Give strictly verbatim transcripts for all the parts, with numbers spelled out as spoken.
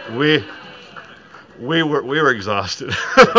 we we were we were exhausted.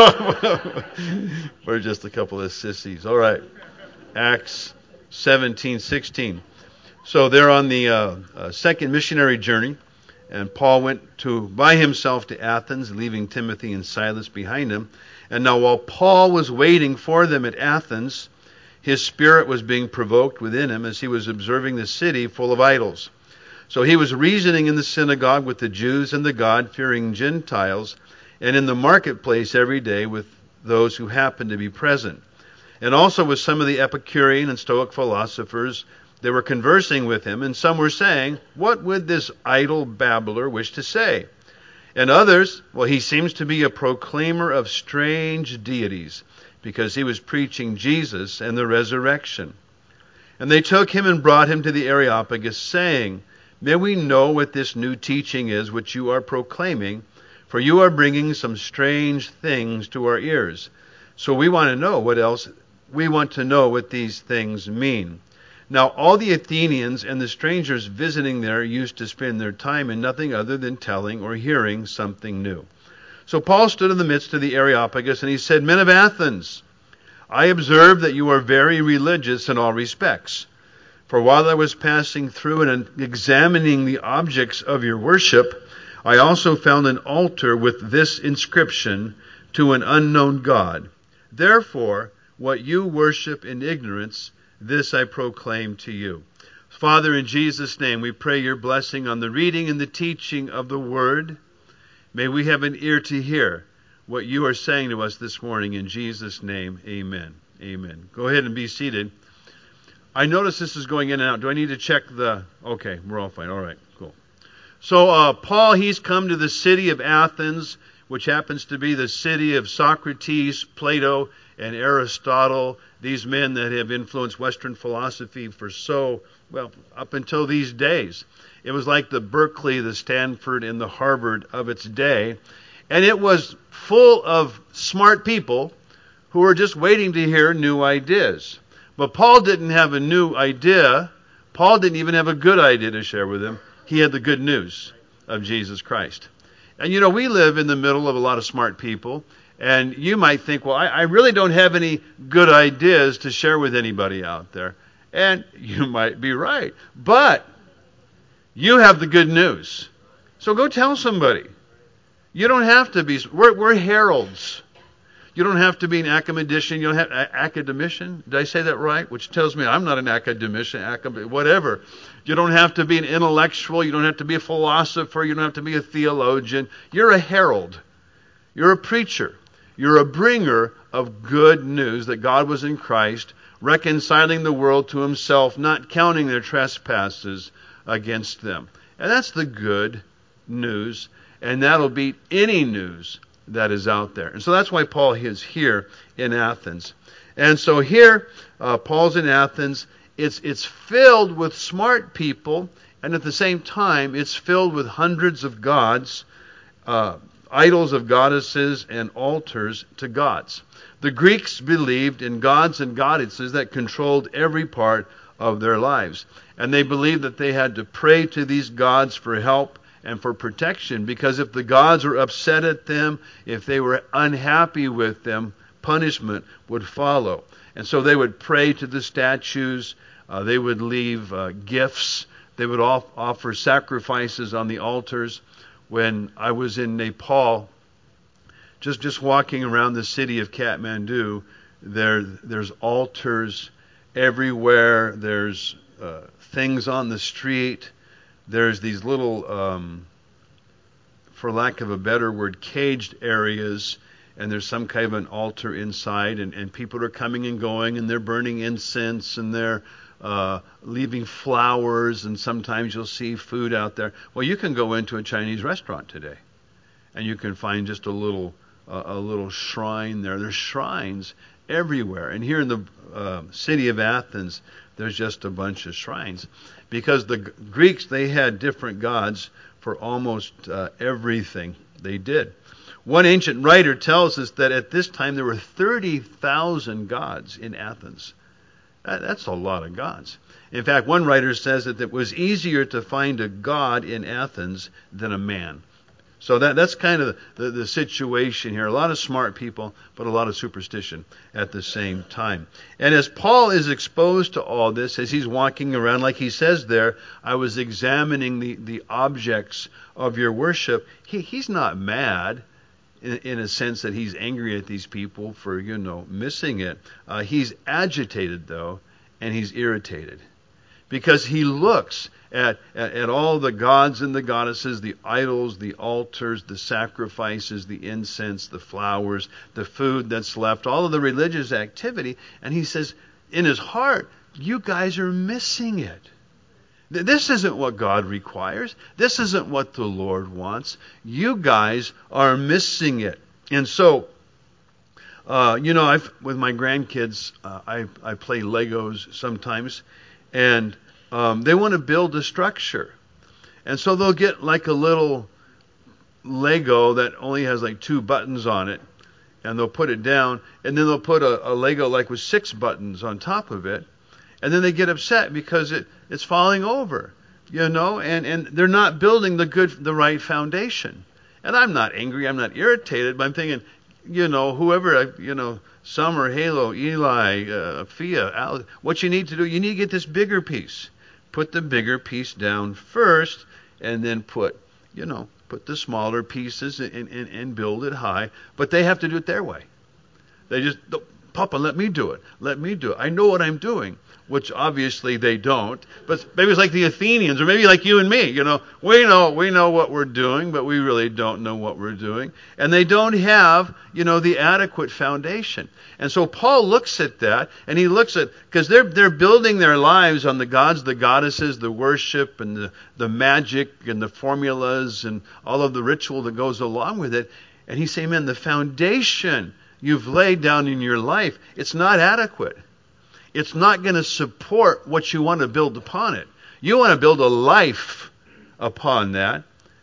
We're just a couple of sissies. All right, Acts seventeen sixteen. So they're on the uh, uh, second missionary journey, and Paul went to by himself to Athens, leaving Timothy and Silas behind him. And now while Paul was waiting for them at Athens, his spirit was being provoked within him as he was observing the city full of idols. So he was reasoning in the synagogue with the Jews and the God-fearing Gentiles, and in the marketplace every day with those who happened to be present. And also with some of the Epicurean and Stoic philosophers. They were conversing with him, and some were saying, "What would this idle babbler wish to say?" And others, "Well, he seems to be a proclaimer of strange deities, because he was preaching Jesus and the resurrection." And they took him and brought him to the Areopagus, saying, "May we know what this new teaching is which you are proclaiming, for you are bringing some strange things to our ears. So we want to know what else, we want to know what these things mean." Now all the Athenians and the strangers visiting there used to spend their time in nothing other than telling or hearing something new. So Paul stood in the midst of the Areopagus, and he said, "Men of Athens, I observe that you are very religious in all respects. For while I was passing through and examining the objects of your worship, I also found an altar with this inscription, 'To an unknown God.' Therefore, what you worship in ignorance, this I proclaim to you." Father, in Jesus' name, we pray your blessing on the reading and the teaching of the Word. May we have an ear to hear what you are saying to us this morning. In Jesus' name, amen. Amen. Go ahead and be seated. I notice this is going in and out. Do I need to check the... Okay, we're all fine. All right, cool. So uh, Paul, he's come to the city of Athens, which happens to be the city of Socrates, Plato, and Aristotle, these men that have influenced Western philosophy for so, well, up until these days. It was like the Berkeley, the Stanford, and the Harvard of its day. And it was full of smart people who were just waiting to hear new ideas. But Paul didn't have a new idea. Paul didn't even have a good idea to share with them. He had the good news of Jesus Christ. And you know, we live in the middle of a lot of smart people. And you might think, well, I, I really don't have any good ideas to share with anybody out there. And you might be right. But you have the good news. So go tell somebody. You don't have to be, we're, we're heralds. You don't have to be an academician. You don't have a, academician. Did I say that right? Which tells me I'm not an academician, acad, whatever. You don't have to be an intellectual. You don't have to be a philosopher. You don't have to be a theologian. You're a herald. You're a preacher. You're a bringer of good news that God was in Christ, reconciling the world to himself, not counting their trespasses against them. And that's the good news. And that'll beat any news that is out there. And so that's why Paul is here in Athens. And so here, uh, Paul's in Athens. It's, it's filled with smart people, and at the same time, it's filled with hundreds of gods, uh, idols of goddesses and altars to gods. The Greeks believed in gods and goddesses that controlled every part of their lives. And they believed that they had to pray to these gods for help and for protection, because if the gods were upset at them, if they were unhappy with them, punishment would follow. And so they would pray to the statues, uh, they would leave uh, gifts, they would off- offer sacrifices on the altars. When I was in Nepal, just just walking around the city of Kathmandu, there there's altars everywhere. There's uh, things on the street. There's these little, um, for lack of a better word, caged areas, and there's some kind of an altar inside, and, and people are coming and going, and they're burning incense, and they're uh, leaving flowers, and sometimes you'll see food out there. Well, you can go into a Chinese restaurant today, and you can find just a little uh, a little shrine there. There's shrines everywhere, and here in the uh, city of Athens, there's just a bunch of shrines, because the Greeks, they had different gods for almost uh, everything they did. One ancient writer tells us that at this time there were thirty thousand gods in Athens. That's a lot of gods. In fact, one writer says that it was easier to find a god in Athens than a man. So that that's kind of the, the, the situation here. A lot of smart people, but a lot of superstition at the same time. And as Paul is exposed to all this, as he's walking around, like he says there, I was examining the, the objects of your worship. He, he's not mad in, in a sense that he's angry at these people for, you know, missing it. Uh, he's agitated, though, and he's irritated. Because he looks at, at, at all the gods and the goddesses, the idols, the altars, the sacrifices, the incense, the flowers, the food that's left, all of the religious activity, and he says, in his heart, you guys are missing it. This isn't what God requires. This isn't what the Lord wants. You guys are missing it. And so, uh, you know, I've, with my grandkids, uh, I, I play Legos sometimes. And um, they want to build a structure. And so they'll get like a little Lego that only has like two buttons on it. And they'll put it down. And then they'll put a, a Lego like with six buttons on top of it. And then they get upset because it, it's falling over. You know, and, and they're not building the good, the right foundation. And I'm not angry, I'm not irritated, but I'm thinking, you know, whoever, you know, Summer, Halo, Eli, uh, Fia, Al, what you need to do, you need to get this bigger piece. Put the bigger piece down first, and then put, you know, put the smaller pieces and, and, and build it high. But they have to do it their way. They just, Papa, let me do it. Let me do it. I know what I'm doing. Which obviously they don't. But maybe it's like the Athenians, or maybe like you and me. You know, we know we know what we're doing, but we really don't know what we're doing. And they don't have, you know, the adequate foundation. And so Paul looks at that, and he looks at, because they're they're building their lives on the gods, the goddesses, the worship, and the, the magic, and the formulas, and all of the ritual that goes along with it. And he's saying, man, the foundation you've laid down in your life, it's not adequate. It's not going to support what you want to build upon it. You want to build a life upon that.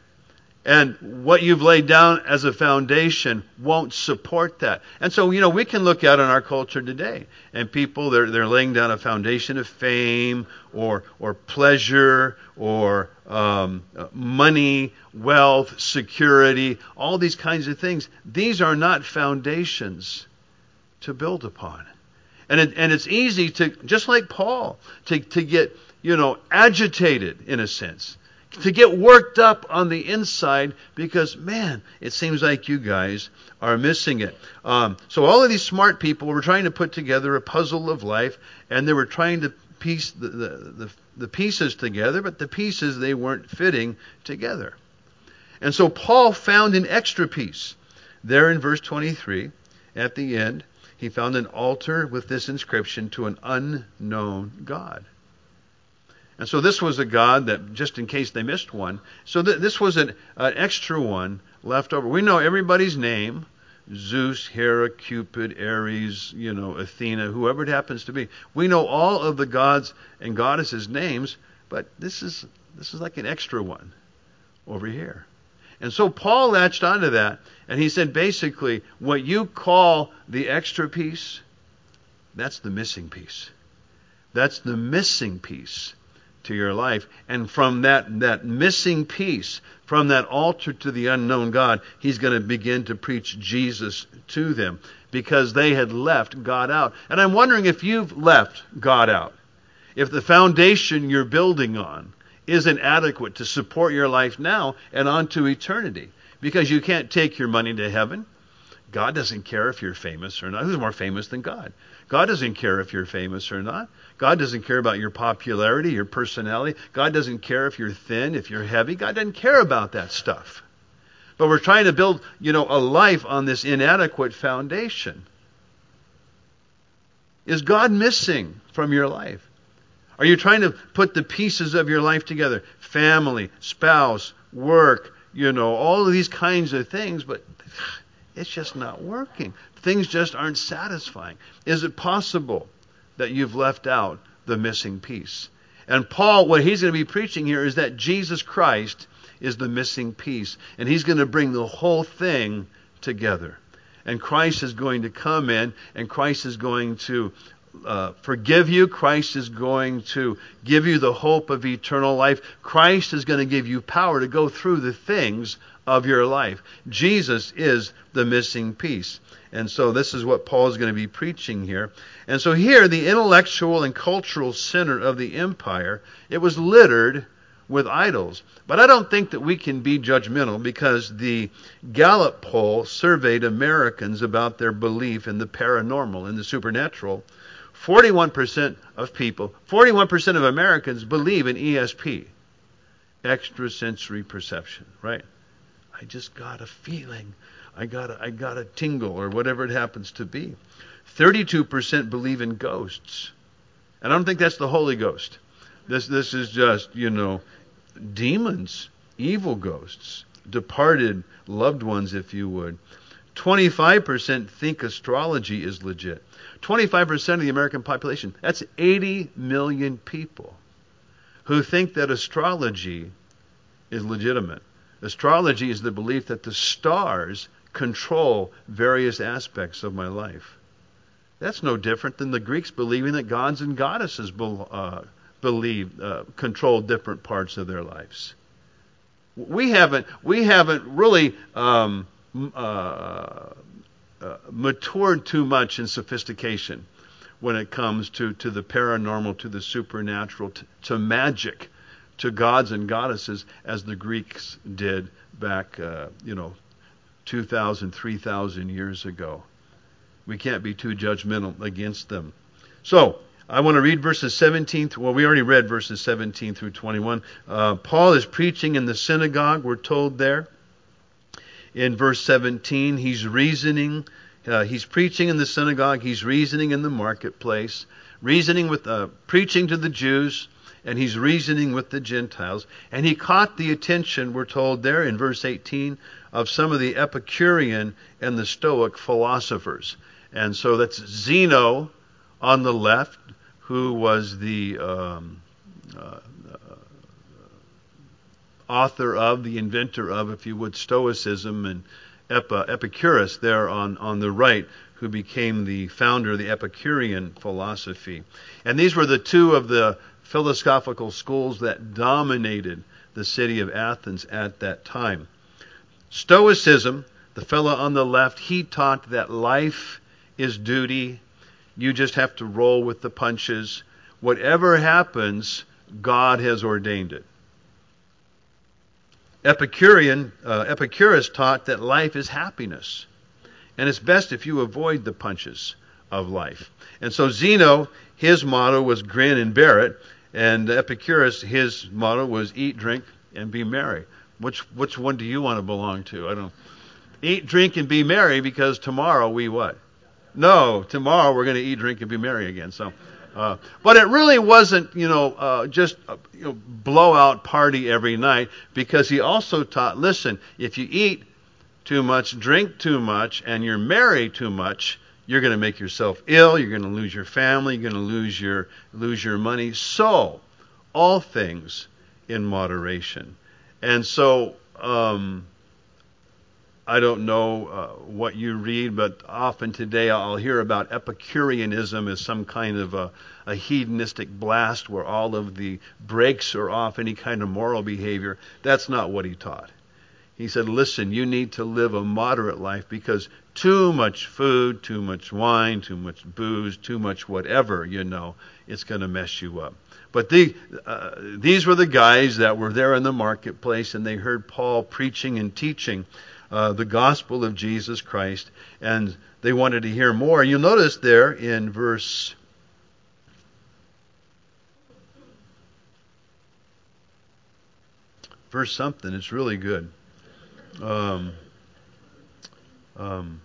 And what you've laid down as a foundation won't support that. And so, you know, we can look out in our culture today. And people, they're, they're laying down a foundation of fame or, or pleasure or um, money, wealth, security, all these kinds of things. These are not foundations to build upon. And it, and it's easy to, just like Paul, to, to get, you know, agitated in a sense, to get worked up on the inside because, man, it seems like you guys are missing it. Um, so all of these smart people were trying to put together a puzzle of life, and they were trying to piece the, the, the, the pieces together, but the pieces, they weren't fitting together. And so Paul found an extra piece. There in verse twenty-three, at the end, he found an altar with this inscription, to an unknown God. And so this was a God that, just in case they missed one, so th- this was an, an extra one left over. We know everybody's name, Zeus, Hera, Cupid, Ares, you know, Athena, whoever it happens to be. We know all of the gods and goddesses' names, but this is this is like an extra one over here. And so Paul latched onto that, and he said, basically, what you call the extra piece, that's the missing piece. That's the missing piece to your life. And from that, that missing piece, from that altar to the unknown God, he's going to begin to preach Jesus to them, because they had left God out. And I'm wondering if you've left God out. If the foundation you're building on isn't adequate to support your life now and on to eternity. Because you can't take your money to heaven. God doesn't care if you're famous or not. Who's more famous than God? God doesn't care if you're famous or not. God doesn't care about your popularity, your personality. God doesn't care if you're thin, if you're heavy. God doesn't care about that stuff. But we're trying to build, you know, a life on this inadequate foundation. Is God missing from your life? Are you trying to put the pieces of your life together? Family, spouse, work, you know, all of these kinds of things, but it's just not working. Things just aren't satisfying. Is it possible that you've left out the missing piece? And Paul, what he's going to be preaching here is that Jesus Christ is the missing piece. And he's going to bring the whole thing together. And Christ is going to come in, and Christ is going to Uh, forgive you. Christ is going to give you the hope of eternal life. Christ is going to give you power to go through the things of your life. Jesus is the missing piece. And so this is what Paul is going to be preaching here. And so here, the intellectual and cultural center of the empire, it was littered with idols. But I don't think that we can be judgmental, because the Gallup poll surveyed Americans about their belief in the paranormal, in the supernatural. forty-one percent of people, forty-one percent of Americans believe in E S P, extrasensory perception, right? I just got a feeling. I got a, I got a tingle, or whatever it happens to be. thirty-two percent believe in ghosts. And I don't think that's the Holy Ghost. This this is just, you know, demons, evil ghosts, departed loved ones, if you would. twenty-five percent think astrology is legit. twenty-five percent of the American population, that's eighty million people, who think that astrology is legitimate. Astrology is the belief that the stars control various aspects of my life. That's no different than the Greeks believing that gods and goddesses uh, believe uh, control different parts of their lives. We haven't we haven't really um, uh, uh, matured too much in sophistication when it comes to, to the paranormal, to the supernatural, to, to magic, to gods and goddesses, as the Greeks did back, uh, you know, two thousand, three thousand years ago. We can't be too judgmental against them. So, I want to read verses seventeen, well, we already read verses seventeen through twenty-one. Uh, Paul is preaching in the synagogue, we're told there. In verse seventeen, he's reasoning, uh, he's preaching in the synagogue, he's reasoning in the marketplace, reasoning with, uh, preaching to the Jews, and he's reasoning with the Gentiles. And he caught the attention, we're told there in verse eighteen, of some of the Epicurean and the Stoic philosophers. And so that's Zeno on the left, who was the um, uh, author of, the inventor of, if you would, Stoicism, and Epi- Epicurus there on, on the right, who became the founder of the Epicurean philosophy. And these were the two of the philosophical schools that dominated the city of Athens at that time. Stoicism, the fellow on the left, he taught that life is duty. You just have to roll with the punches. Whatever happens, God has ordained it. Epicurean, uh, Epicurus taught that life is happiness. And it's best if you avoid the punches of life. And so Zeno, his motto was grin and bear it. And Epicurus, his motto was eat, drink, and be merry. Which which one do you want to belong to? I don't eat, drink, and be merry, because tomorrow we what? No, tomorrow we're going to eat, drink, and be merry again. So, uh, but it really wasn't, you know, uh, just a you know, blowout party every night, because he also taught, listen, if you eat too much, drink too much, and you're merry too much, you're going to make yourself ill. You're going to lose your family. You're going to lose your lose your money. So, all things in moderation. And so, um, I don't know uh, what you read, but often today I'll hear about Epicureanism as some kind of a, a hedonistic blast where all of the brakes are off any kind of moral behavior. That's not what he taught. He said, listen, you need to live a moderate life, because too much food, too much wine, too much booze, too much whatever, you know, it's going to mess you up. But the, uh, these were the guys that were there in the marketplace, and they heard Paul preaching and teaching uh, the gospel of Jesus Christ, and they wanted to hear more. You'll notice there in verse verse something, it's really good. Um, um,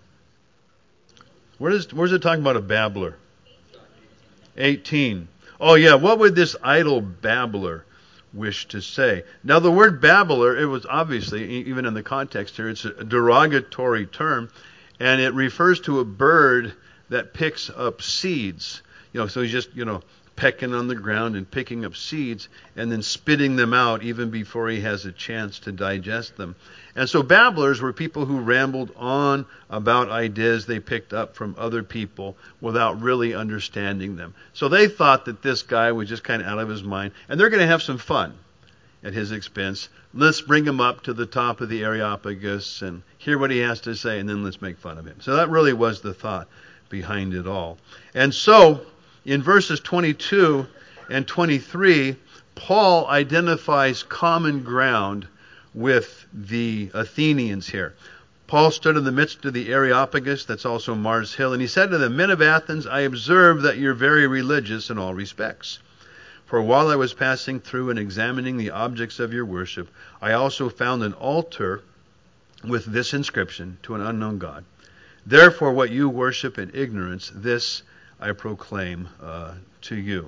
where is, where's it talking about a babbler? eighteen. Oh yeah, what would this idle babbler wish to say? Now the word babbler, it was obviously, even in the context here, it's a derogatory term, and it refers to a bird that picks up seeds. You know, so he's just, you know, pecking on the ground and picking up seeds and then spitting them out even before he has a chance to digest them. And so babblers were people who rambled on about ideas they picked up from other people without really understanding them. So they thought that this guy was just kind of out of his mind, and they're going to have some fun. at his expense. Let's bring him up to the top of the Areopagus and hear what he has to say, and then let's make fun of him. So that really was the thought behind it all. And so, in verses twenty-two and twenty-three, Paul identifies common ground with the Athenians here. Paul stood in the midst of the Areopagus, that's also Mars Hill, and he said to them, "Men of Athens, I observe that you're very religious in all respects. For while I was passing through and examining the objects of your worship, I also found an altar with this inscription, to an unknown God. Therefore what you worship in ignorance, this I proclaim uh, to you."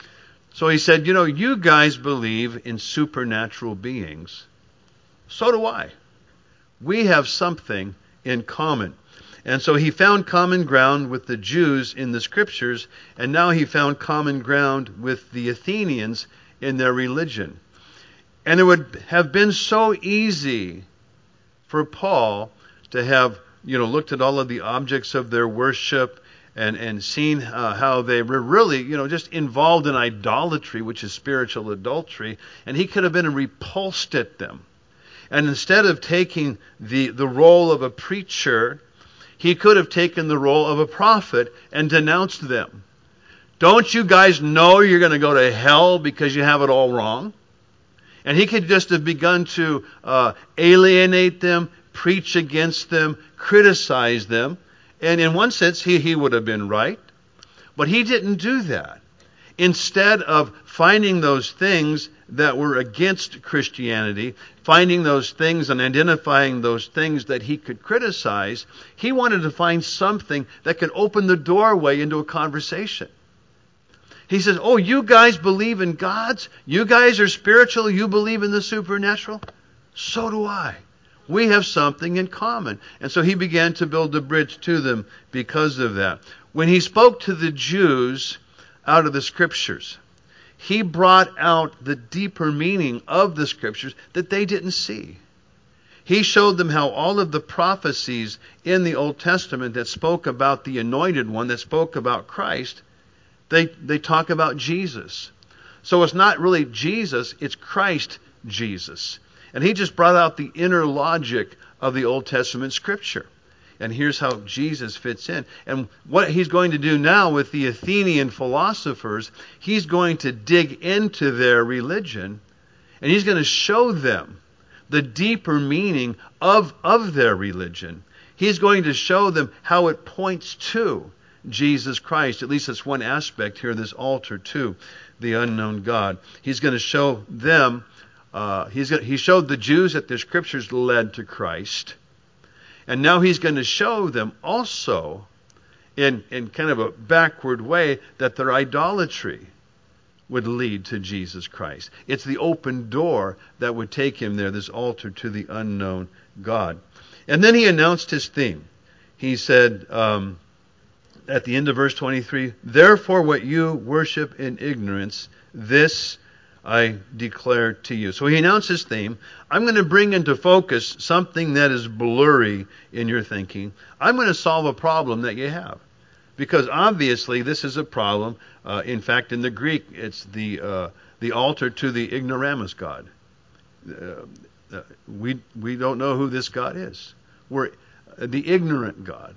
So he said, you know, you guys believe in supernatural beings. So do I. We have something in common. And so he found common ground with the Jews in the Scriptures, and now he found common ground with the Athenians in their religion. And it would have been so easy for Paul to have, you know, looked at all of the objects of their worship and, and seen uh, how they were really, you know, just involved in idolatry, which is spiritual adultery, and he could have been repulsed at them. And instead of taking the, the role of a preacher, he could have taken the role of a prophet and denounced them. Don't you guys know you're going to go to hell because you have it all wrong? And he could just have begun to uh, alienate them, preach against them, criticize them. And in one sense, he, he would have been right. But he didn't do that. Instead of finding those things that were against Christianity, finding those things and identifying those things that he could criticize, he wanted to find something that could open the doorway into a conversation. He says, oh, you guys believe in gods? You guys are spiritual? You believe in the supernatural? So do I. We have something in common. And so he began to build a bridge to them because of that. When he spoke to the Jews out of the Scriptures, he brought out the deeper meaning of the Scriptures that they didn't see. He showed them how all of the prophecies in the Old Testament that spoke about the Anointed One, that spoke about Christ, they, they talk about Jesus. So it's not really Jesus, it's Christ Jesus. And he just brought out the inner logic of the Old Testament Scripture. And here's how Jesus fits in. And what he's going to do now with the Athenian philosophers, he's going to dig into their religion, and he's going to show them the deeper meaning of, of their religion. He's going to show them how it points to Jesus Christ. At least that's one aspect here, this altar to the unknown God. He's going to show them, uh, he's going, he showed the Jews that the Scriptures led to Christ. And now he's going to show them also, in, in kind of a backward way, that their idolatry would lead to Jesus Christ. It's the open door that would take him there, this altar to the unknown God. And then he announced his theme. He said, um, at the end of verse twenty-three, "Therefore what you worship in ignorance, this I declare to you." So he announced his theme. I'm going to bring into focus something that is blurry in your thinking. I'm going to solve a problem that you have. Because obviously this is a problem. Uh, in fact, in the Greek, it's the uh, the altar to the ignoramus God. Uh, uh, we we don't know who this God is. We're uh, the ignorant God.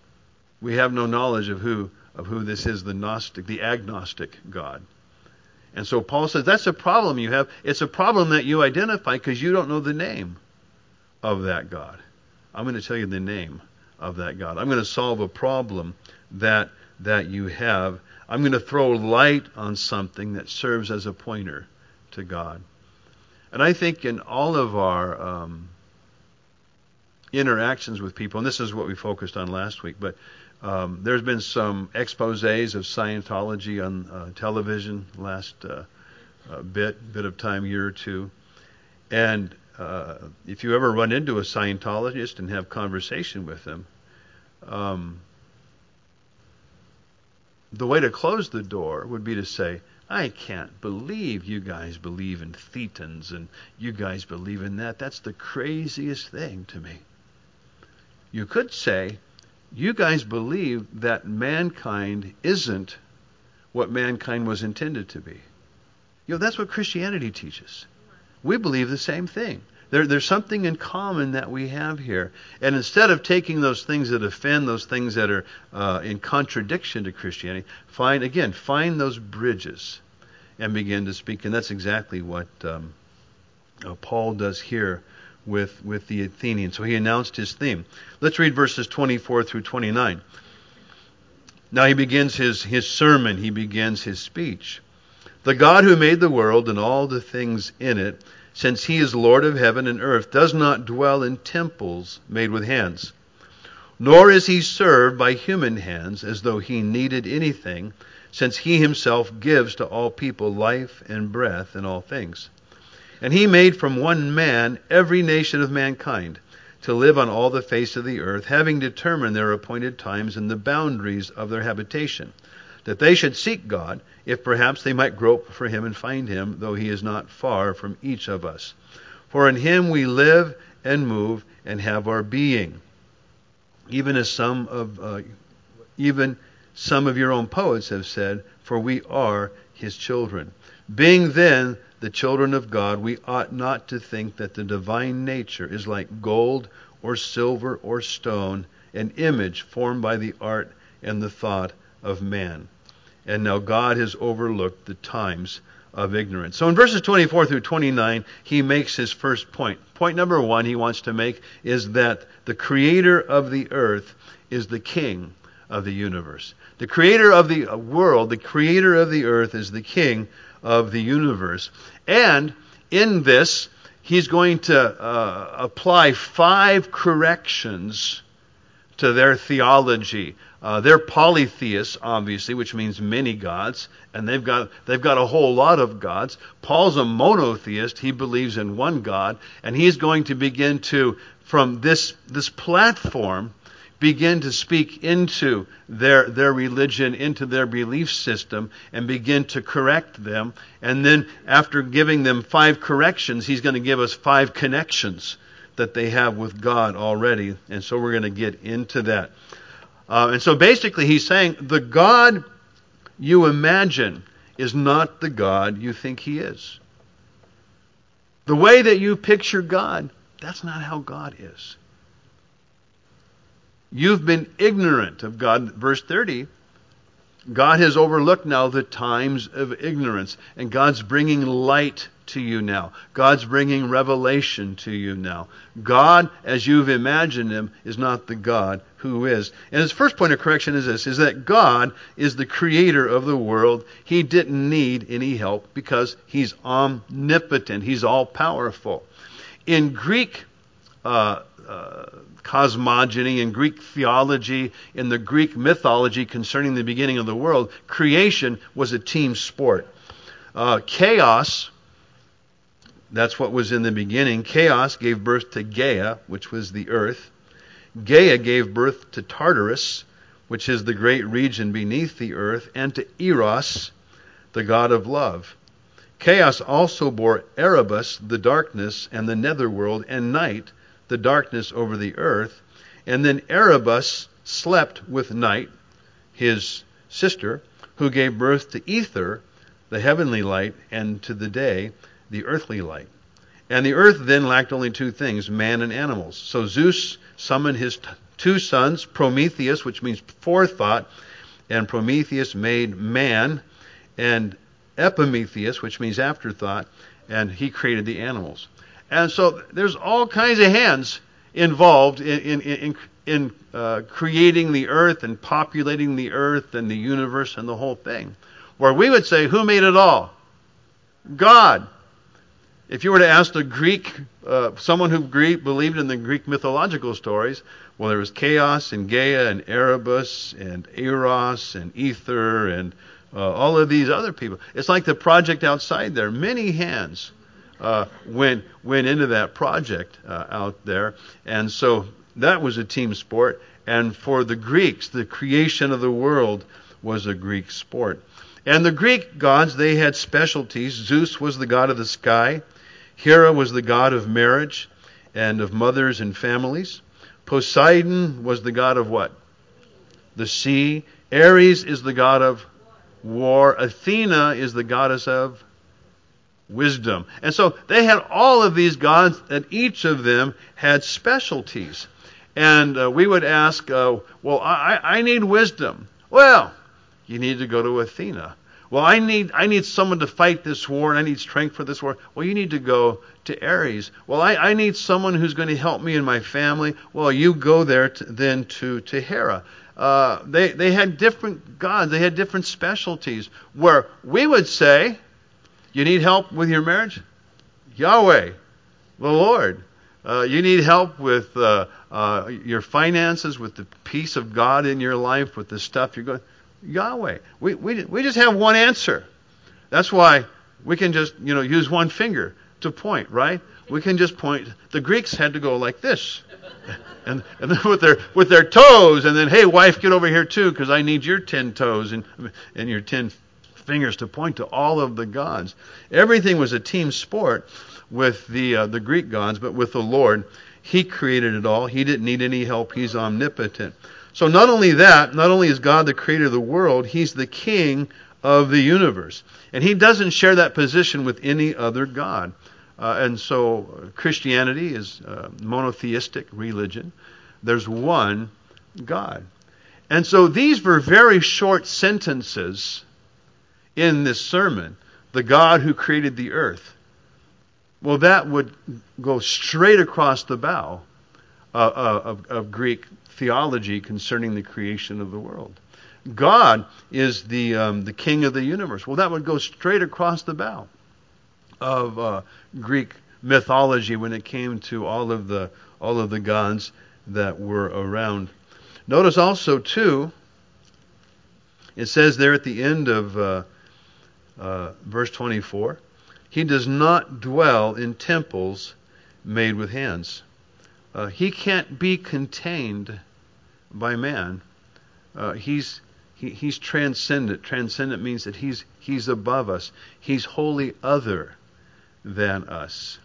We have no knowledge of who of who this is, the Gnostic, the agnostic God. And so Paul says that's a problem you have. It's a problem that you identify because you don't know the name of that God. I'm going to tell you the name of that God. I'm going to solve a problem that that you have. I'm going to throw light on something that serves as a pointer to God. And I think in all of our um, interactions with people, and this is what we focused on last week, but Um, there's been some exposés of Scientology on uh, television last uh, uh, bit bit of time, year or two. And uh, if you ever run into a Scientologist and have conversation with them, um, the way to close the door would be to say, "I can't believe you guys believe in thetans and you guys believe in that. That's the craziest thing to me." You could say, "You guys believe that mankind isn't what mankind was intended to be." You know, that's what Christianity teaches. we believe the same thing. There, there's something in common that we have here. And instead of taking those things that offend, those things that are uh, in contradiction to Christianity, find, again, find those bridges and begin to speak. And that's exactly what um, uh, Paul does here with, with the Athenians. So he announced his theme. Let's read verses twenty-four through twenty-nine. Now he begins his, his sermon. He begins his speech. The God who made the world and all the things in it, since he is Lord of heaven and earth, does not dwell in temples made with hands. Nor is he served by human hands as though he needed anything, since he himself gives to all people life and breath and all things. And he made from one man every nation of mankind to live on all the face of the earth, having determined their appointed times and the boundaries of their habitation, that they should seek God, if perhaps they might grope for him and find him, though he is not far from each of us. For in him we live and move and have our being. Even as some of uh, even some of your own poets have said, for we are his children. Being then the children of God, we ought not to think that the divine nature is like gold or silver or stone, an image formed by the art and the thought of man. And now God has overlooked the times of ignorance. So in verses twenty-four through twenty-nine, he makes his first point. Point number one he wants to make is that the creator of the earth is the king of the universe. The creator of the world, the creator of the earth is the king of the universe. And in this, he's going to uh, apply five corrections to their theology. Uh, they're polytheists, obviously, which means many gods, and they've got they've got a whole lot of gods. Paul's a monotheist; he believes in one God, and he's going to begin to, from this this platform, begin to speak into their their religion, into their belief system, and begin to correct them. And then, after giving them five corrections, he's going to give us five connections that they have with God already, and so we're going to get into that. Uh, and so basically he's saying the God you imagine is not the God you think he is. The way that you picture God, that's not how God is. You've been ignorant of God. Verse thirty, God has overlooked now the times of ignorance, and God's bringing light to you now. God's bringing revelation to you now. God, as you've imagined him, is not the God who is. And his first point of correction is this, is that God is the creator of the world. He didn't need any help because he's omnipotent. He's all-powerful. In Greek uh, uh, cosmogony, in Greek theology, in the Greek mythology concerning the beginning of the world, creation was a team sport. Uh, chaos, that's what was in the beginning. Chaos gave birth to Gaia, which was the earth. Gaia gave birth to Tartarus, which is the great region beneath the earth, and to Eros, the god of love. Chaos also bore Erebus, the darkness, and the netherworld, and night, the darkness over the earth. And then Erebus slept with Night, his sister, who gave birth to Ether, the heavenly light, and to the day, the earthly light. And the earth then lacked only two things, man and animals. So Zeus summoned his t- two sons, Prometheus, which means forethought, and Prometheus made man, and Epimetheus, which means afterthought, and he created the animals. And so there's all kinds of hands involved in in in, in uh, creating the earth and populating the earth and the universe and the whole thing. Where we would say, who made it all? God. If you were to ask the Greek, uh, someone who Greek, believed in the Greek mythological stories, well, there was Chaos and Gaia and Erebus and Eros and Ether and uh, all of these other people. It's like the project outside there. Many hands uh, went went into that project uh, out there, and so that was a team sport. And for the Greeks, the creation of the world was a Greek sport. And the Greek gods, they had specialties. Zeus was the god of the sky. Hera was the god of marriage and of mothers and families. Poseidon was the god of what? The sea. Ares is the god of war. Athena is the goddess of wisdom. And so they had all of these gods, and each of them had specialties. And uh, we would ask, uh, well, I, I need wisdom. Well, you need to go to Athena. Well, I need I need someone to fight this war, and I need strength for this war. Well, you need to go to Ares. Well, I, I need someone who's going to help me and my family. Well, you go there to, then to, to Hera. Uh, they, they had different gods. They had different specialties. Where we would say, you need help with your marriage? Yahweh, the Lord. Uh, you need help with uh, uh, your finances, with the peace of God in your life, with the stuff you're going. Yahweh. We we we just have one answer. That's why we can just you know use one finger to point, right? We can just point. The Greeks had to go like this, and and then with their with their toes, and then hey wife, get over here too, because I need your ten toes and and your ten fingers to point to all of the gods. Everything was a team sport with the uh, the Greek gods, but with the Lord, He created it all. He didn't need any help. He's omnipotent. So not only that, not only is God the creator of the world, He's the king of the universe. And He doesn't share that position with any other god. Uh, and so Christianity is a monotheistic religion. There's one God. And so these were very short sentences in this sermon. The God who created the earth. Well, that would go straight across the bow uh, of, of Greek theology concerning the creation of the world. God is the um, the king of the universe. Well, that would go straight across the bow of uh, Greek mythology when it came to all of the all of the gods that were around. Notice also too, it says there at the end of uh, uh, verse twenty-four, He does not dwell in temples made with hands. Uh, he can't be contained by man. Uh, he's he, he's transcendent. Transcendent means that he's he's above us. He's wholly other than us.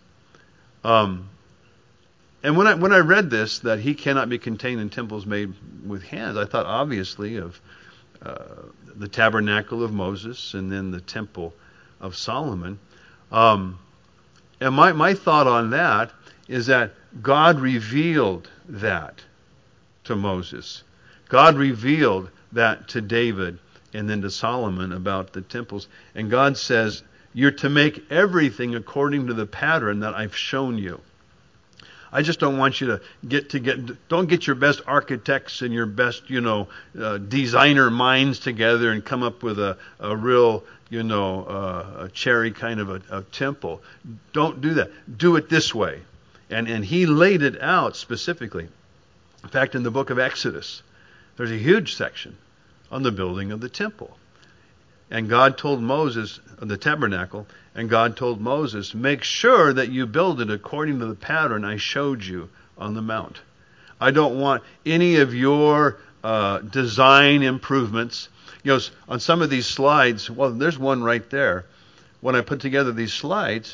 Um, and when I when I read this, that He cannot be contained in temples made with hands, I thought obviously of uh, the tabernacle of Moses and then the temple of Solomon. Um, and my my thought on that is that God revealed that to Moses. God revealed that to David and then to Solomon about the temples. And God says, you're to make everything according to the pattern that I've shown you. I just don't want you to get to get, don't get your best architects and your best, you know, uh, designer minds together and come up with a, a real, you know, uh, a cherry kind of a, a temple. Don't do that. Do it this way. And and He laid it out specifically. In fact, in the book of Exodus, there's a huge section on the building of the temple. And God told Moses, the tabernacle, and God told Moses, make sure that you build it according to the pattern I showed you on the mount. I don't want any of your uh, design improvements. You know, on some of these slides, well, there's one right there. When I put together these slides,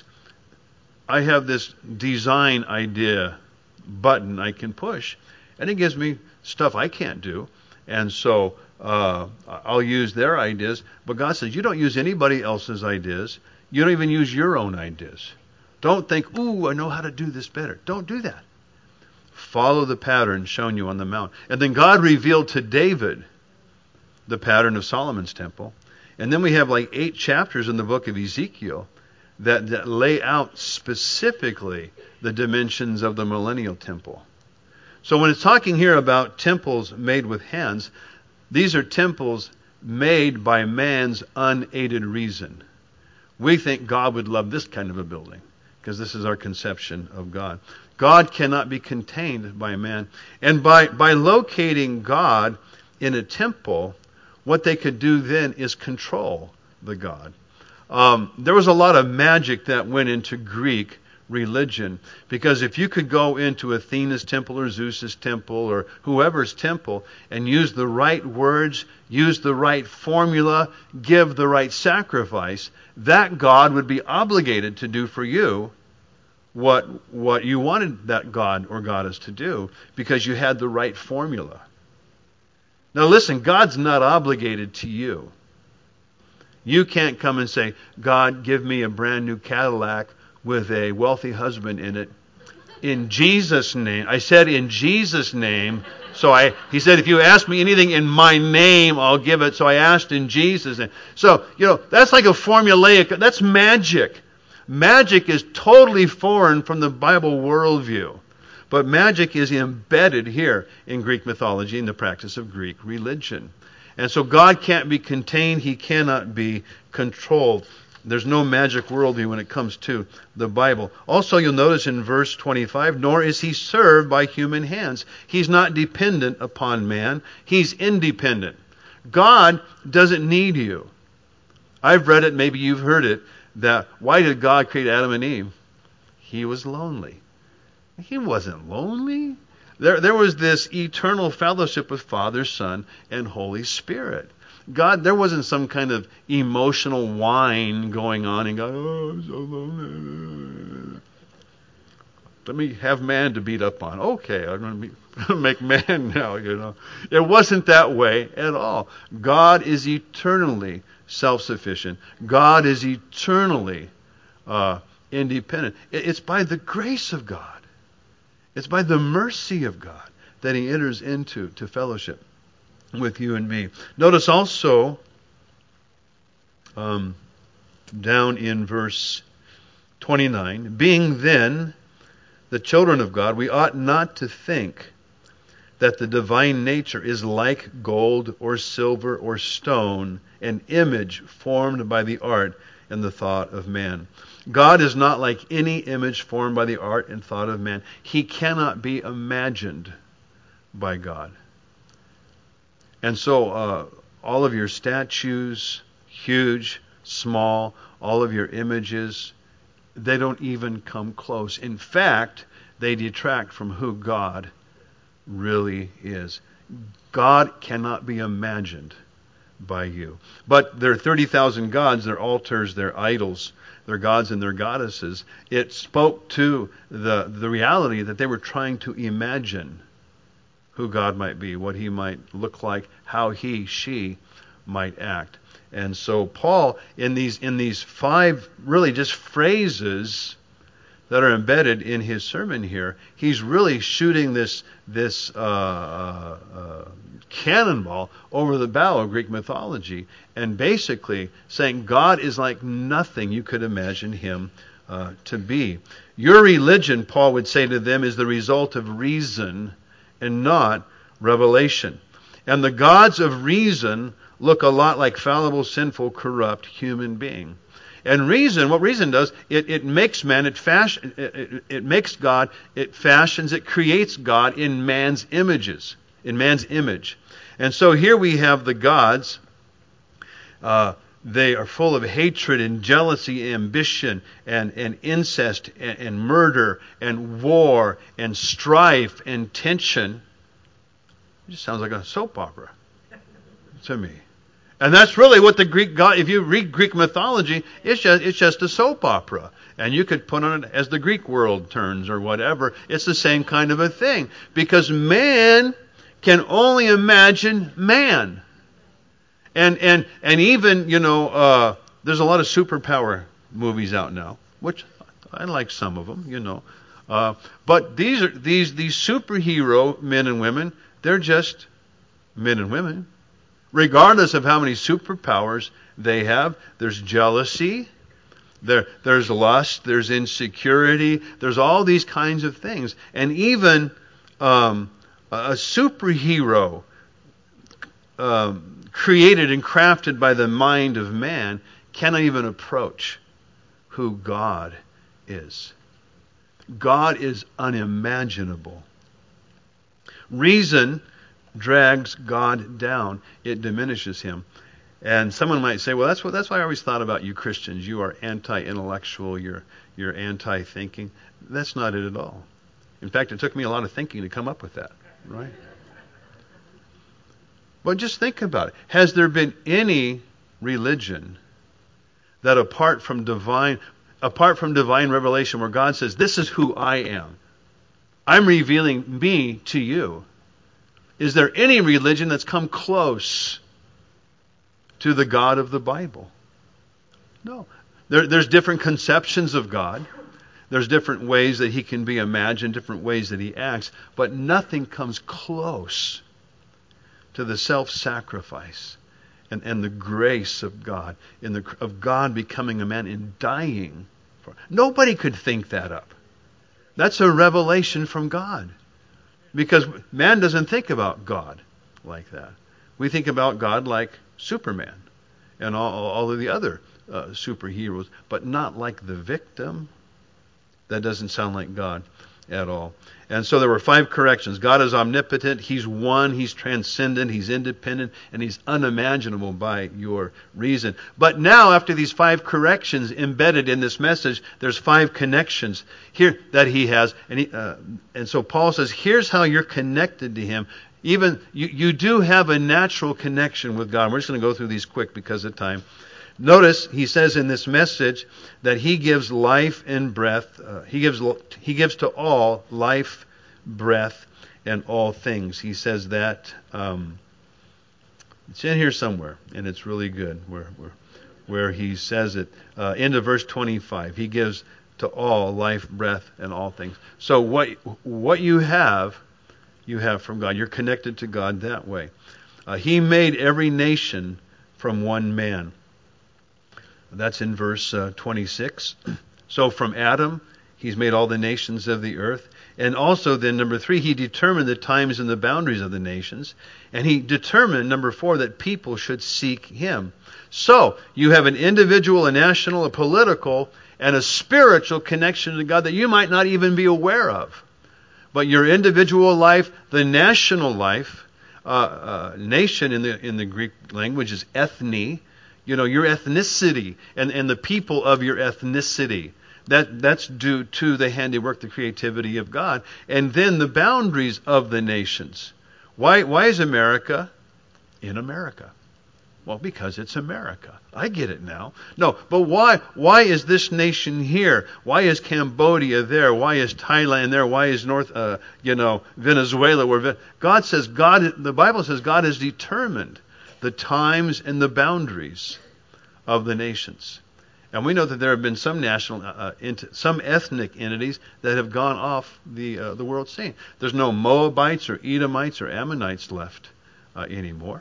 I have this design idea button I can push, and it gives me stuff I can't do. And so uh, I'll use their ideas. But God says, you don't use anybody else's ideas. You don't even use your own ideas. Don't think, ooh, I know how to do this better. Don't do that. Follow the pattern shown you on the mount. And then God revealed to David the pattern of Solomon's temple. And then we have like eight chapters in the book of Ezekiel that, that lay out specifically the dimensions of the millennial temple. So when it's talking here about temples made with hands, these are temples made by man's unaided reason. We think God would love this kind of a building because this is our conception of God. God cannot be contained by man. And by, by locating God in a temple, what they could do then is control the God. Um, there was a lot of magic that went into Greek religion, because if you could go into Athena's temple or Zeus's temple or whoever's temple and use the right words, use the right formula, give the right sacrifice, that God would be obligated to do for you what what you wanted that God or goddess to do, because you had the right formula. Now listen, God's not obligated to you. You can't come and say, God, give me a brand new Cadillac with a wealthy husband in it. In Jesus' name. I said in Jesus' name. So I, he said, if you ask me anything in my name, I'll give it. So I asked in Jesus' name. So, you know, that's like a formulaic, that's magic. Magic is totally foreign from the Bible worldview. But magic is embedded here in Greek mythology in the practice of Greek religion. And so God can't be contained. He cannot be controlled. There's no magic worldview when it comes to the Bible. Also, you'll notice in verse twenty-five, nor is he served by human hands. He's not dependent upon man. He's independent. God doesn't need you. I've read it, maybe you've heard it, that why did God create Adam and Eve? He was lonely. He wasn't lonely. There, there was this eternal fellowship with Father, Son, and Holy Spirit. God, there wasn't some kind of emotional whine going on and God, oh, I'm so lonely. Let me have man to beat up on. Okay, I'm going to make man now, you know. It wasn't that way at all. God is eternally self-sufficient. God is eternally uh, independent. It's by the grace of God. It's by the mercy of God that he enters into to fellowship with you and me. Notice also um, down in verse twenty-nine, being then the children of God, we ought not to think that the divine nature is like gold or silver or stone, an image formed by the art and the thought of man. God is not like any image formed by the art and thought of man. He cannot be imagined by God. And so uh, all of your statues, huge, small, all of your images, they don't even come close. In fact, they detract from who God really is. God cannot be imagined by you. But their thirty thousand gods, their altars, their idols, their gods and their goddesses, it spoke to the, the reality that they were trying to imagine who God might be, what he might look like, how he, she might act. And so Paul, in these in these five really just phrases that are embedded in his sermon here, he's really shooting this this uh, uh, uh, cannonball over the bow of Greek mythology, and basically saying God is like nothing you could imagine him uh, to be. Your religion, Paul would say to them, is the result of reason and not revelation. And the gods of reason look a lot like fallible, sinful, corrupt human beings. And reason, what reason does, it, it makes man, it, fashion, it, it, it makes God, it fashions, it creates God in man's images, in man's image. And so here we have the gods. Uh, they are full of hatred and jealousy, ambition, and, and incest, and, and murder, and war, and strife, and tension. It just sounds like a soap opera to me. And that's really what the Greek God, if you read Greek mythology, it's just, it's just a soap opera. And you could put on it as the Greek world turns or whatever. It's the same kind of a thing. Because man can only imagine man. And and and even, you know, uh, there's a lot of superpower movies out now, which I like some of them, you know. Uh, but these are these these superhero men and women, they're just men and women. Regardless of how many superpowers they have, there's jealousy, there, there's lust, there's insecurity, there's all these kinds of things. And even um, a superhero um, created and crafted by the mind of man cannot even approach who God is. God is unimaginable. Reason drags God down. It diminishes him. And someone might say, well, that's what that's why I always thought about you Christians. You are anti-intellectual, you're you're anti-thinking. That's not it at all. In fact, it took me a lot of thinking to come up with that, right? But just think about it. Has there been any religion that apart from divine apart from divine revelation where God says, this is who I am. I'm revealing me to you. Is there any religion that's come close to the God of the Bible? No. There, there's different conceptions of God. There's different ways that he can be imagined, different ways that he acts, but nothing comes close to the self-sacrifice and, and the grace of God, in the, of God becoming a man and dying. For, nobody could think that up. That's a revelation from God. Because man doesn't think about God like that. We think about God like Superman and all, all of the other uh, superheroes, but not like the victim. That doesn't sound like God at all. And so there were five corrections. God is omnipotent. He's one. He's transcendent. He's independent. And he's unimaginable by your reason. But now, after these five corrections embedded in this message, there's five connections here that he has. And, he, uh, and so Paul says, here's how you're connected to him. Even you, you do have a natural connection with God. We're just going to go through these quick because of time. Notice he says in this message that he gives life and breath. Uh, he gives he gives to all life, breath, and all things. He says that um, it's in here somewhere, and it's really good where where, where he says it. Uh, into verse twenty-five, he gives to all life, breath, and all things. So what what you have, you have from God. You're connected to God that way. Uh, he made every nation from one man. That's in verse uh, twenty-six. So from Adam, he's made all the nations of the earth. And also then, number three, he determined the times and the boundaries of the nations. And he determined, number four, that people should seek him. So you have an individual, a national, a political, and a spiritual connection to God that you might not even be aware of. But your individual life, the national life, uh, uh, nation in the in the Greek language is ethne. You know, your ethnicity and, and the people of your ethnicity. That that's due to the handiwork, the creativity of God. And then the boundaries of the nations. Why why is America in America? Well, because it's America. I get it now. No, but why why is this nation here? Why is Cambodia there? Why is Thailand there? Why is North uh, you know, Venezuela where God says God the Bible says God has determined the times and the boundaries of the nations. And we know that there have been some national, uh, ent- some ethnic entities that have gone off the uh, the world scene. There's no Moabites or Edomites or Ammonites left uh, anymore.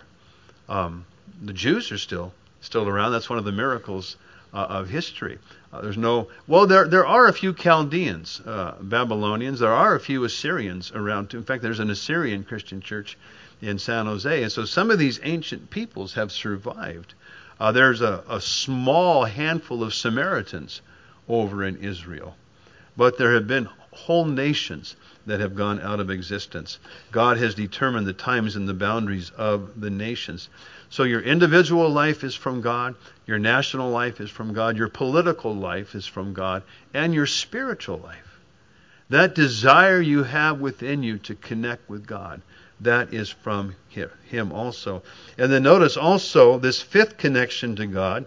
Um, the Jews are still still around. That's one of the miracles uh, of history. Uh, there's no well, there there are a few Chaldeans, uh, Babylonians. There are a few Assyrians around too. In fact, there's an Assyrian Christian church in San Jose. And so some of these ancient peoples have survived. Uh, there's a, a small handful of Samaritans over in Israel. But there have been whole nations that have gone out of existence. God has determined the times and the boundaries of the nations. So your individual life is from God, your national life is from God, your political life is from God, and your spiritual life. That desire you have within you to connect with God, that is from him also. And then notice also this fifth connection to God.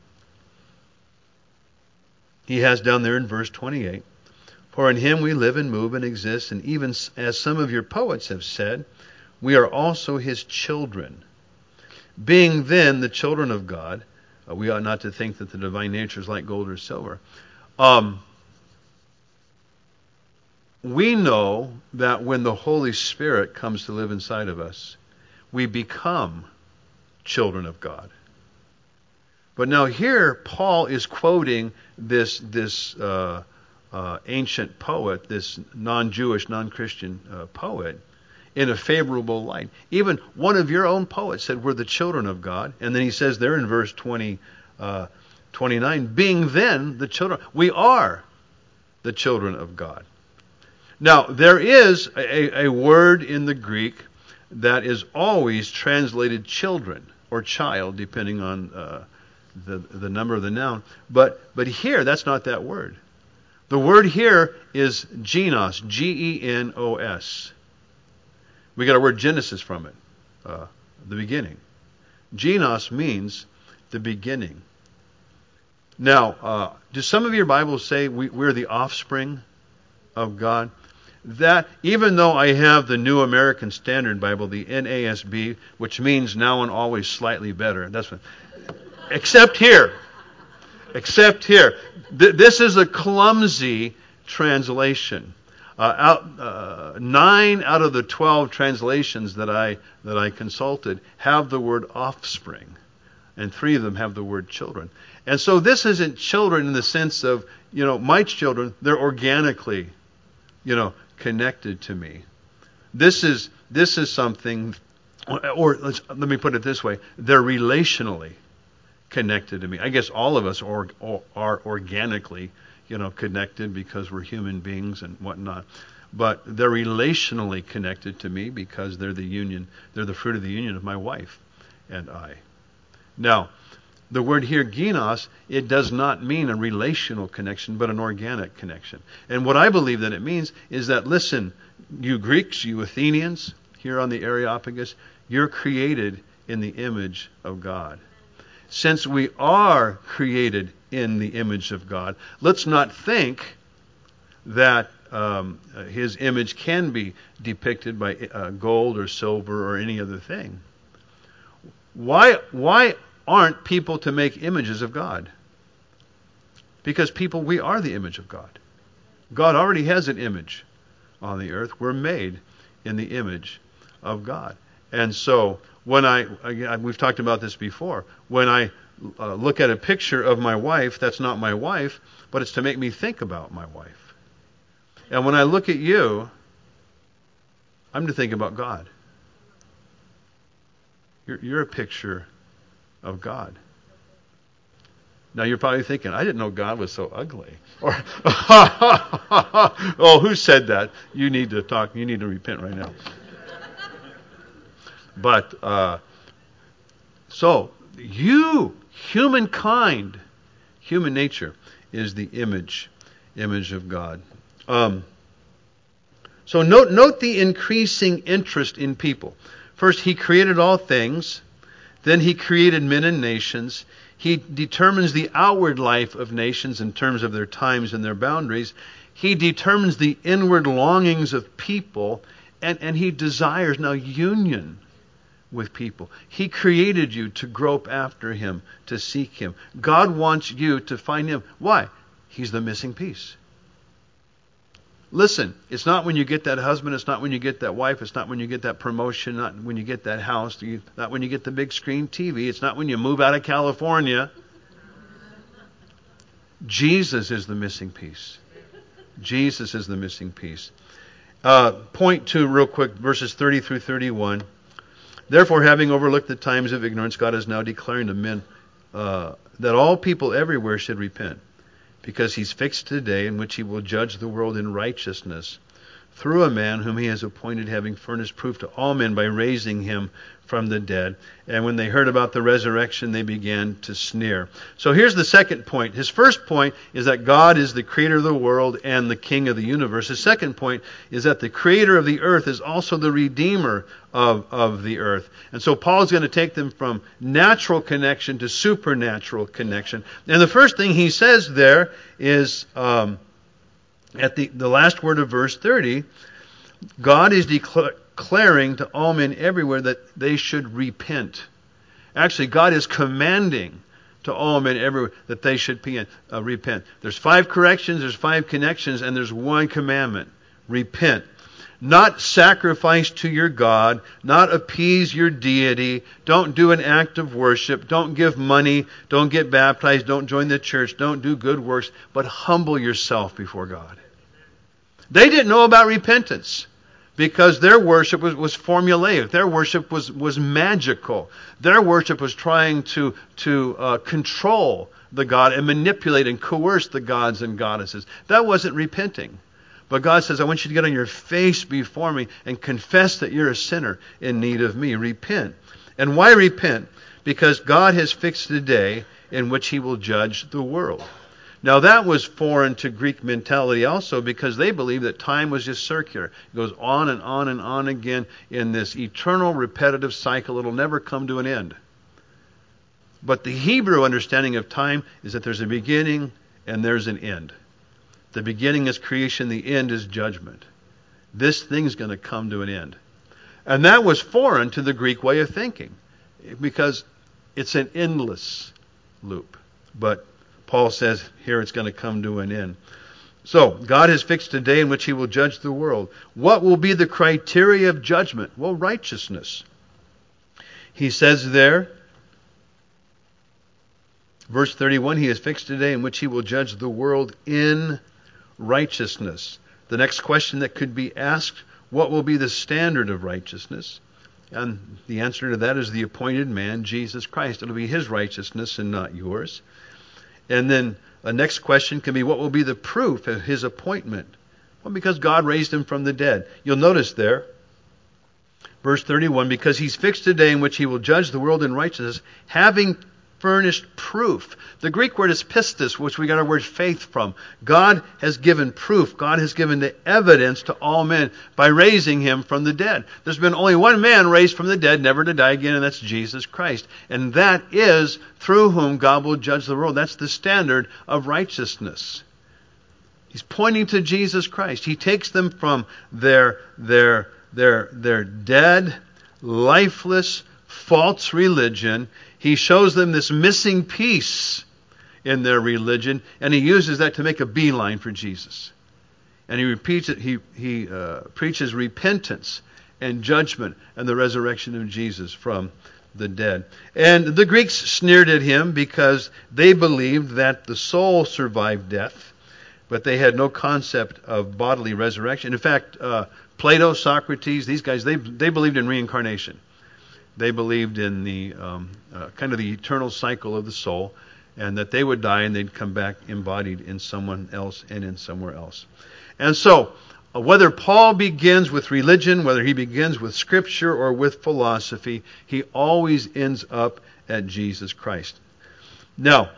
He has down there in verse twenty-eight. For in him we live and move and exist, and even as some of your poets have said, we are also his children. Being then the children of God, uh, we ought not to think that the divine nature is like gold or silver. Um, We know that when the Holy Spirit comes to live inside of us, we become children of God. But now here, Paul is quoting this this uh, uh, ancient poet, this non-Jewish, non-Christian uh, poet, in a favorable light. Even one of your own poets said we're the children of God. And then he says there in verse twenty, uh, twenty-nine, being then the children, we are the children of God. Now, there is a, a word in the Greek that is always translated children or child, depending on uh, the the number of the noun. But but here, that's not that word. The word here is genos, G E N O S. We got our word Genesis from it, uh, the beginning. Genos means the beginning. Now, uh, do some of your Bibles say we, we're the offspring of God? That, even though I have the New American Standard Bible, the N A S B, which means now and always slightly better, that's what, except here. Except here. Th- this is a clumsy translation. Uh, out, uh, nine out of the twelve translations that I that I consulted have the word offspring, and three of them have the word children. And so this isn't children in the sense of, you know, my children. They're organically, you know, connected to me. This is this is something, or let's, let me put it this way: they're relationally connected to me. I guess all of us are, are organically, you know, connected because we're human beings and whatnot. But they're relationally connected to me because they're the union, they're the fruit of the union of my wife and I. Now, the word here, genos, it does not mean a relational connection, but an organic connection. And what I believe that it means is that, listen, you Greeks, you Athenians, here on the Areopagus, you're created in the image of God. Since we are created in the image of God, let's not think that um, His image can be depicted by uh, gold or silver or any other thing. Why, why aren't people to make images of God? Because people, we are the image of God. God already has an image on the earth. We're made in the image of God. And so, when I, again, we've talked about this before, when I uh, look at a picture of my wife, that's not my wife, but it's to make me think about my wife. And when I look at you, I'm to think about God. You're, you're a picture of God. Now you're probably thinking, I didn't know God was so ugly. Or, oh, who said that? You need to talk, you need to repent right now. But, uh, so, you, humankind, human nature is the image, image of God. Um, so note, note the increasing interest in people. First, He created all things. Then He created men and nations. He determines the outward life of nations in terms of their times and their boundaries. He determines the inward longings of people, and, and He desires now union with people. He created you to grope after Him, to seek Him. God wants you to find Him. Why? He's the missing piece. Listen, it's not when you get that husband, it's not when you get that wife, it's not when you get that promotion, not when you get that house, not when you get the big screen T V, it's not when you move out of California. Jesus is the missing piece. Jesus is the missing piece. Uh, point two, real quick, verses thirty through thirty-one. Therefore, having overlooked the times of ignorance, God is now declaring to men uh, that all people everywhere should repent, because He's fixed a day in which He will judge the world in righteousness through a man whom He has appointed, having furnished proof to all men by raising Him from the dead. And when they heard about the resurrection, they began to sneer. So here's the second point. His first point is that God is the creator of the world and the king of the universe. His second point is that the creator of the earth is also the redeemer of, of the earth. And so Paul's going to take them from natural connection to supernatural connection. And the first thing he says there is, um, at the, the last word of verse thirty, God is declaring declaring to all men everywhere that they should repent. Actually, God is commanding to all men everywhere that they should uh, repent. There's five corrections, there's five connections, and there's one commandment. Repent. Not sacrifice to your God, not appease your deity, don't do an act of worship, don't give money, don't get baptized, don't join the church, don't do good works, but humble yourself before God. They didn't know about repentance, because their worship was, was formulaic. Their worship was, was magical. Their worship was trying to, to uh, control the God and manipulate and coerce the gods and goddesses. That wasn't repenting. But God says, I want you to get on your face before me and confess that you're a sinner in need of me. Repent. And why repent? Because God has fixed a day in which He will judge the world. Now that was foreign to Greek mentality also, because they believed that time was just circular. It goes on and on and on again in this eternal repetitive cycle. It'll never come to an end. But the Hebrew understanding of time is that there's a beginning and there's an end. The beginning is creation, the end is judgment. This thing's going to come to an end. And that was foreign to the Greek way of thinking, because it's an endless loop. But Paul says here it's going to come to an end. So, God has fixed a day in which He will judge the world. What will be the criteria of judgment? Well, righteousness. He says there, verse thirty-one, He has fixed a day in which He will judge the world in righteousness. The next question that could be asked, what will be the standard of righteousness? And the answer to that is the appointed man, Jesus Christ. It'll be His righteousness and not yours. And then a next question can be, what will be the proof of His appointment? Well, because God raised Him from the dead. You'll notice there, verse thirty-one, because He's fixed a day in which He will judge the world in righteousness, having furnished proof. The Greek word is pistis, which we got our word faith from. God has given proof. God has given the evidence to all men by raising Him from the dead. There's been only one man raised from the dead, never to die again, and that's Jesus Christ. And that is through whom God will judge the world. That's the standard of righteousness. He's pointing to Jesus Christ. He takes them from their, their, their, their dead, lifeless, false religion. He shows them this missing piece in their religion, and He uses that to make a beeline for Jesus. And He repeats it. He he uh, preaches repentance and judgment and the resurrection of Jesus from the dead. And the Greeks sneered at Him because they believed that the soul survived death, but they had no concept of bodily resurrection. In fact, uh, Plato, Socrates, these guys, they they believed in reincarnation. They believed in the um, uh, kind of the eternal cycle of the soul, and that they would die and they'd come back embodied in someone else and in somewhere else. And so, uh, whether Paul begins with religion, whether he begins with Scripture or with philosophy, he always ends up at Jesus Christ. Now,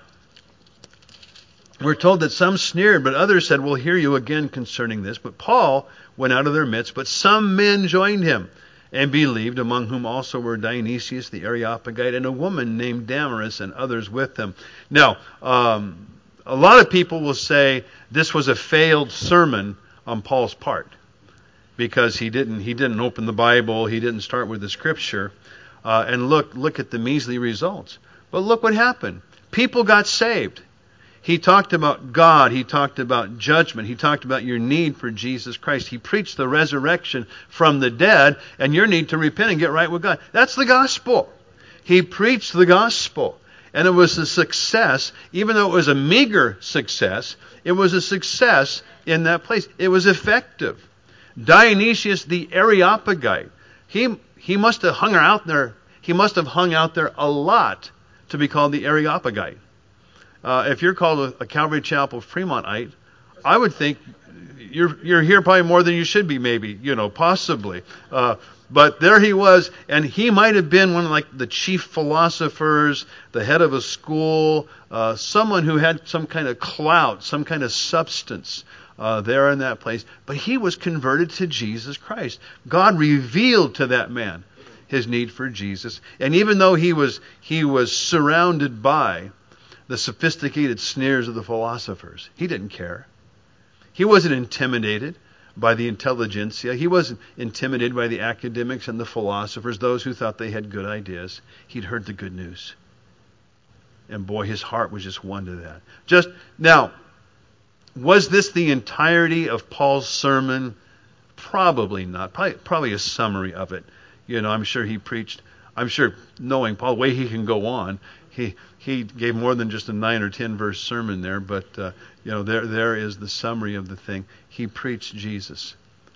we're told that some sneered, but others said, we'll hear you again concerning this. But Paul went out of their midst, but some men joined him and believed, among whom also were Dionysius the Areopagite and a woman named Damaris and others with them. Now, um, a lot of people will say this was a failed sermon on Paul's part because he didn't he didn't open the Bible, he didn't start with the Scripture, uh, and look look at the measly results. But look what happened. People got saved. He talked about God. He talked about judgment. He talked about your need for Jesus Christ. He preached the resurrection from the dead and your need to repent and get right with God. That's the gospel. He preached the gospel. And it was a success. Even though it was a meager success, it was a success in that place. It was effective. Dionysius the Areopagite, he, he must have hung out there. He must have hung out there a lot to be called the Areopagite. Uh, if you're called a, a Calvary Chapel Fremontite, I would think you're you're here probably more than you should be, maybe, you know, possibly. Uh, but there he was, and he might have been one of like the chief philosophers, the head of a school, uh, someone who had some kind of clout, some kind of substance uh, there in that place. But he was converted to Jesus Christ. God revealed to that man his need for Jesus, and even though he was he was surrounded by the sophisticated sneers of the philosophers, he didn't care. He wasn't intimidated by the intelligentsia. He wasn't intimidated by the academics and the philosophers, those who thought they had good ideas. He'd heard the good news. And boy, his heart was just won to that. Just now, was this the entirety of Paul's sermon? Probably not. Probably, probably a summary of it. You know, I'm sure he preached, I'm sure knowing Paul, the way he can go on, He he gave more than just a nine or ten verse sermon there, but uh, you know there there is the summary of the thing. He preached Jesus,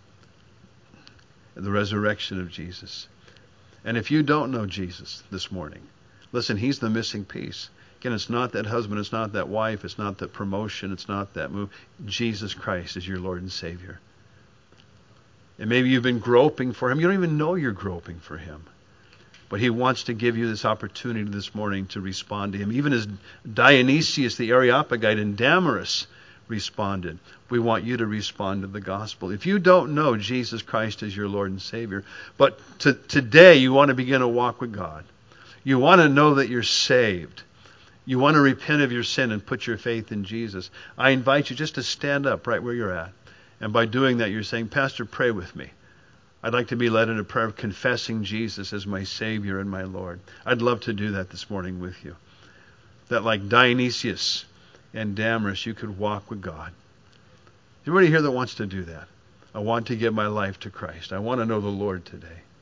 the resurrection of Jesus. And if you don't know Jesus this morning, listen, He's the missing piece. Again, it's not that husband, it's not that wife, it's not that promotion, it's not that move. Jesus Christ is your Lord and Savior. And maybe you've been groping for Him. You don't even know you're groping for Him. But He wants to give you this opportunity this morning to respond to Him. Even as Dionysius the Areopagite and Damaris responded, we want you to respond to the gospel. If you don't know Jesus Christ as your Lord and Savior, but to, today you want to begin a walk with God. You want to know that you're saved. You want to repent of your sin and put your faith in Jesus. I invite you just to stand up right where you're at. And by doing that, you're saying, Pastor, pray with me. I'd like to be led in a prayer of confessing Jesus as my Savior and my Lord. I'd love to do that this morning with you. That like Dionysius, and Damaris, you could walk with God. Anybody here that wants to do that? I want to give my life to Christ. I want to know the Lord today.